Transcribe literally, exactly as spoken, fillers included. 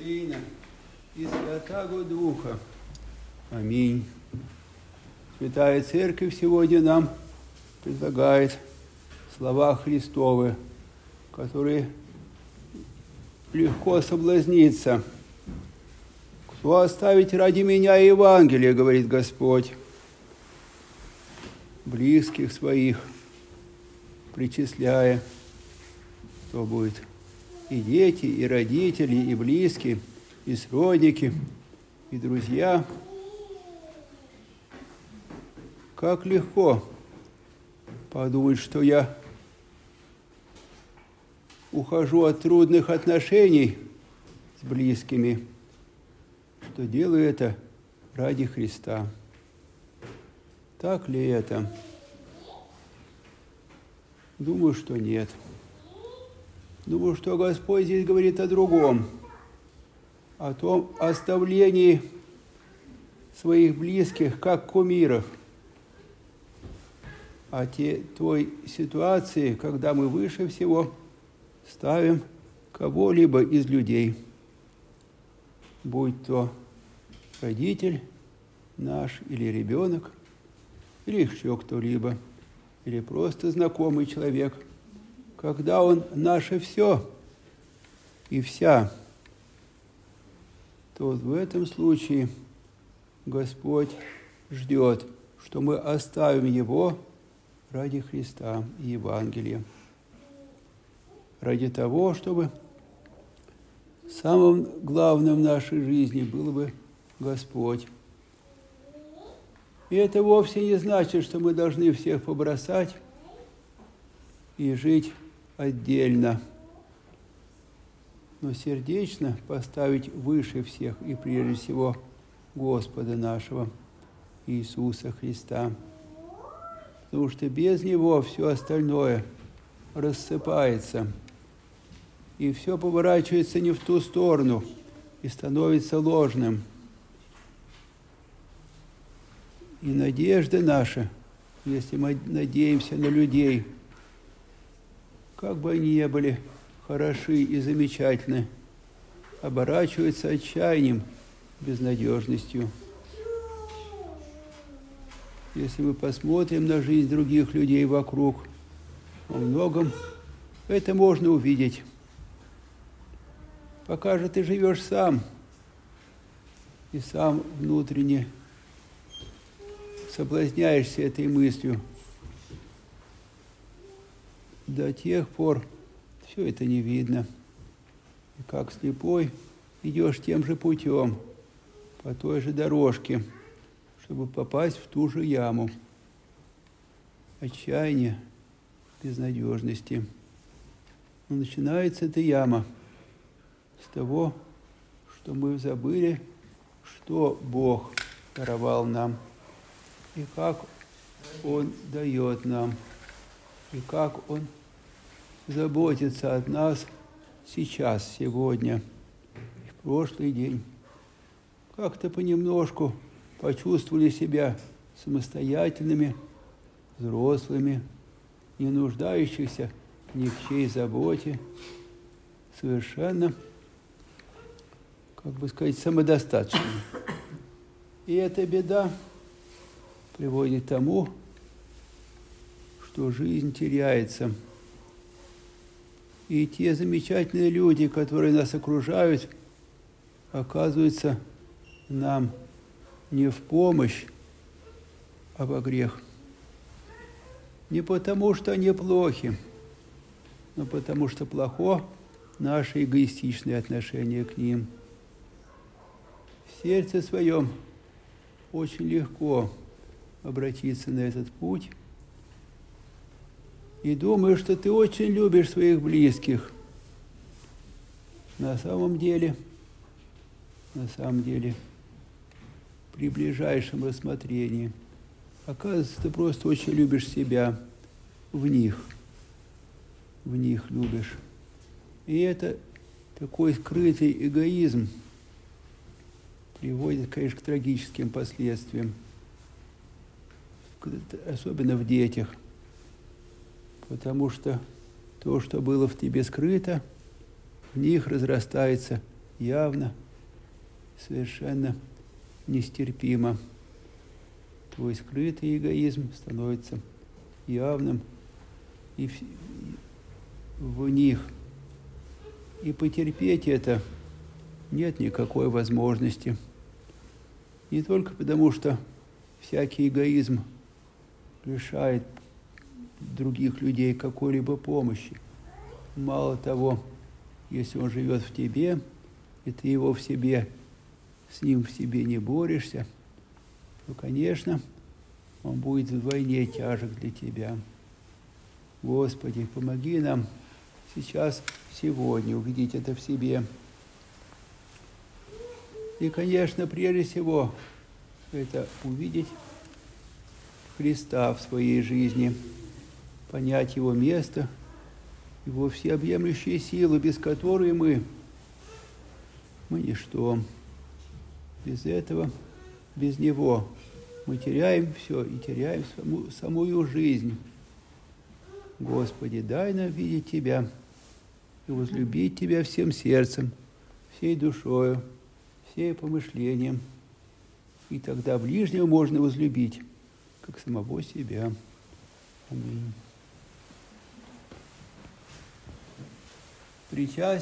Сына и Святаго Духа. Аминь. Святая Церковь сегодня нам предлагает слова Христовы, которые легко соблазниться. «Кто оставить ради меня Евангелие, — говорит Господь, — близких своих причисляя, то будет и дети, и родители, и близкие, и сродники, и друзья». Как легко подумать, что я ухожу от трудных отношений с близкими, что делаю это ради Христа. Так ли это? Думаю, что нет. Думаю, что Господь здесь говорит о другом, о том оставлении своих близких как кумиров, о те, той ситуации, когда мы выше всего ставим кого-либо из людей, будь то родитель наш или ребенок, или еще кто-либо, или просто знакомый человек, когда он наше все и вся, то в этом случае Господь ждет, что мы оставим его ради Христа и Евангелия, ради того, чтобы самым главным в нашей жизни был бы Господь. И это вовсе не значит, что мы должны всех побросать и жить отдельно, но сердечно поставить выше всех и прежде всего Господа нашего Иисуса Христа. Потому что без Него все остальное рассыпается, и все поворачивается не в ту сторону и становится ложным. И надежда наша, если мы надеемся на людей, как бы они ни были хороши и замечательны, оборачивается отчаянием, безнадежностью. Если мы посмотрим на жизнь других людей вокруг, во многом это можно увидеть. Пока же ты живешь сам и сам внутренне соблазняешься этой мыслью, до тех пор все это не видно. И как слепой идешь тем же путем, по той же дорожке, чтобы попасть в ту же яму отчаяния, безнадежности. Но начинается эта яма с того, что мы забыли, что Бог даровал нам, и как Он дает нам, и как Он заботится о нас сейчас, сегодня, в прошлый день. Как-то понемножку почувствовали себя самостоятельными, взрослыми, не нуждающихся ни в чьей заботе, совершенно, как бы сказать, самодостаточными. И эта беда приводит к тому, что жизнь теряется. И те замечательные люди, которые нас окружают, оказываются нам не в помощь, а во грех. Не потому, что они плохи, но потому, что плохо наше эгоистичное отношение к ним. В сердце своем очень легко обратиться на этот путь и думаю, что ты очень любишь своих близких. На самом деле, на самом деле, при ближайшем рассмотрении, оказывается, ты просто очень любишь себя в них, в них любишь. И это такой скрытый эгоизм приводит, конечно, к трагическим последствиям, особенно в детях, потому что то, что было в тебе скрыто, в них разрастается явно, совершенно нестерпимо. Твой скрытый эгоизм становится явным и в, в них. И потерпеть это нет никакой возможности. Не только потому, что всякий эгоизм лишает других людей какой-либо помощи. Мало того, если он живет в тебе, и ты его в себе, с ним в себе не борешься, то, конечно, он будет вдвойне тяжек для тебя. Господи, помоги нам сейчас, сегодня, увидеть это в себе. И, конечно, прежде всего, это увидеть Христа в своей жизни, понять Его место, Его всеобъемлющие силы, без которой мы, мы ничто. Без этого, без Него мы теряем все и теряем саму, самую жизнь. Господи, дай нам видеть Тебя и возлюбить Тебя всем сердцем, всей душою, всем помышлением. И тогда ближнего можно возлюбить, как самого себя. Аминь. Причастие.